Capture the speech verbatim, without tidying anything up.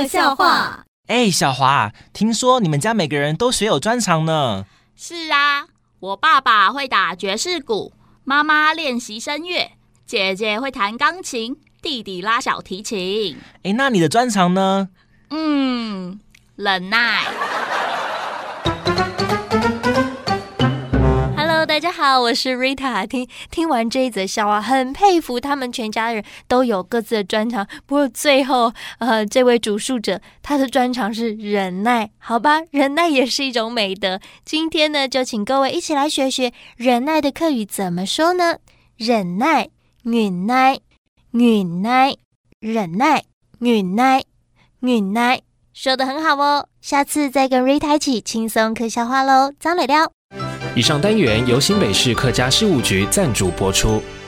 笑话。 哎，小华，听说你们家每个人都学有专长呢？ 是啊，我爸爸会打爵士鼓，妈妈练习声乐，姐姐会弹钢琴，弟弟拉小提琴。 哎，那你的专长呢？ 嗯，忍耐。 Hello， 大家好，我是 Rita。听听完这一则笑话，很佩服他们全家人都有各自的专长。不过最后，呃，这位主述者他的专长是忍耐，好吧，忍耐也是一种美德。今天呢，就请各位一起来学学忍耐的客语怎么说呢？忍耐，忍耐，忍耐，忍耐，忍耐，忍耐，说得很好哦。下次再跟 Rita 一起轻松客笑话喽，张磊聊。 以上单元由新北市客家事务局赞助播出。